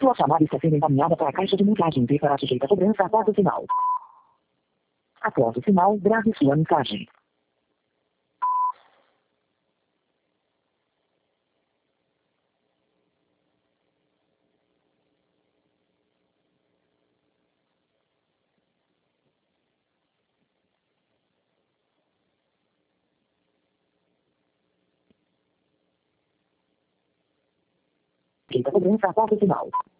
Sua chamada está sendo encaminhada para a caixa de mensagem e será sujeita a cobrança após o sinal. Após o sinal, grave sua mensagem. Sujeita a cobrança após o sinal.